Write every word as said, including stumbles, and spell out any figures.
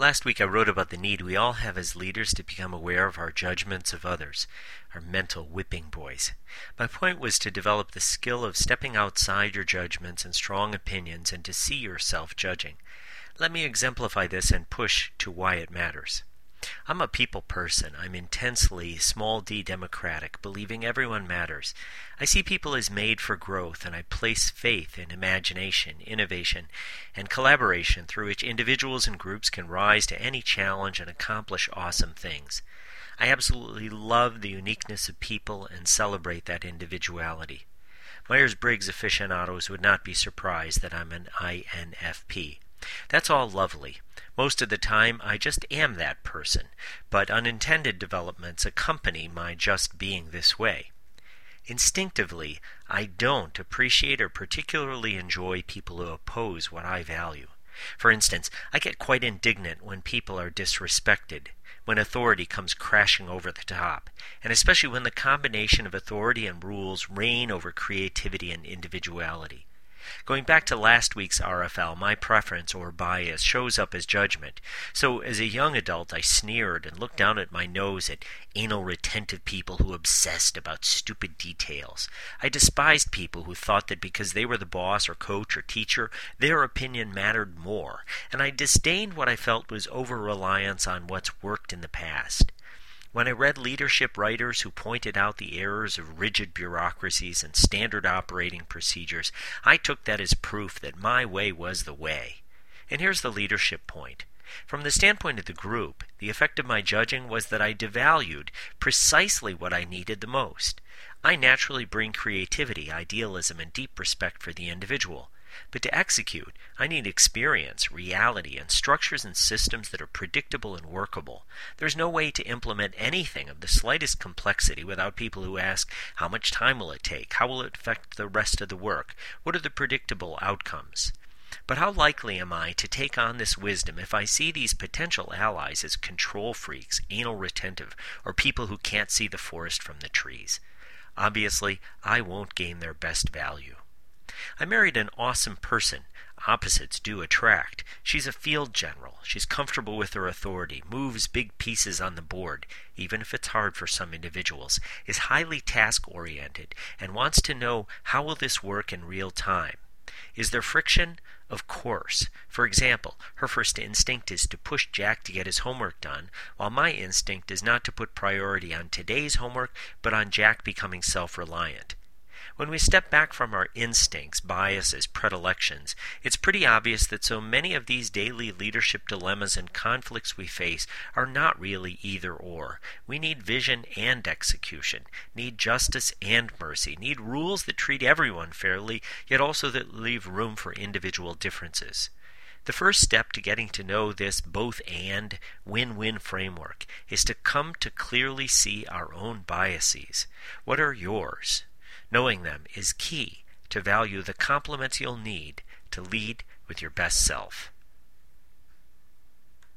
Last week I wrote about the need we all have as leaders to become aware of our judgments of others, our mental whipping boys. My point was to develop the skill of stepping outside your judgments and strong opinions and to see yourself judging. Let me exemplify this and push to why it matters. I'm a people person. I'm intensely small d democratic, believing everyone matters. I see people as made for growth, and I place faith in imagination, innovation, and collaboration through which individuals and groups can rise to any challenge and accomplish awesome things. I absolutely love the uniqueness of people and celebrate that individuality. Myers-Briggs aficionados would not be surprised that I'm an I N F P. That's all lovely. Most of the time, I just am that person, but unintended developments accompany my just being this way. Instinctively, I don't appreciate or particularly enjoy people who oppose what I value. For instance, I get quite indignant when people are disrespected, when authority comes crashing over the top, and especially when the combination of authority and rules reign over creativity and individuality. Going back to last week's R F L, my preference or bias shows up as judgment. So as a young adult, I sneered and looked down at my nose at anal retentive people who obsessed about stupid details. I despised people who thought that because they were the boss or coach or teacher, their opinion mattered more, and I disdained what I felt was over-reliance on what's worked in the past. When I read leadership writers who pointed out the errors of rigid bureaucracies and standard operating procedures, I took that as proof that my way was the way. And here's the leadership point. From the standpoint of the group, the effect of my judging was that I devalued precisely what I needed the most. I naturally bring creativity, idealism, and deep respect for the individual. But to execute, I need experience, reality, and structures and systems that are predictable and workable. There's no way to implement anything of the slightest complexity without people who ask, how much time will it take? How will it affect the rest of the work? What are the predictable outcomes? But how likely am I to take on this wisdom if I see these potential allies as control freaks, anal retentive, or people who can't see the forest from the trees? Obviously, I won't gain their best value. I married an awesome person. Opposites do attract. She's a field general. She's comfortable with her authority, moves big pieces on the board, even if it's hard for some individuals, is highly task-oriented, and wants to know how will this work in real time. Is there friction? Of course. For example, her first instinct is to push Jack to get his homework done, while my instinct is not to put priority on today's homework, but on Jack becoming self-reliant. When we step back from our instincts, biases, predilections, it's pretty obvious that so many of these daily leadership dilemmas and conflicts we face are not really either or. We need vision and execution, need justice and mercy, need rules that treat everyone fairly, yet also that leave room for individual differences. The first step to getting to know this both-and win-win framework is to come to clearly see our own biases. What are yours? Knowing them is key to value the compliments you'll need to lead with your best self.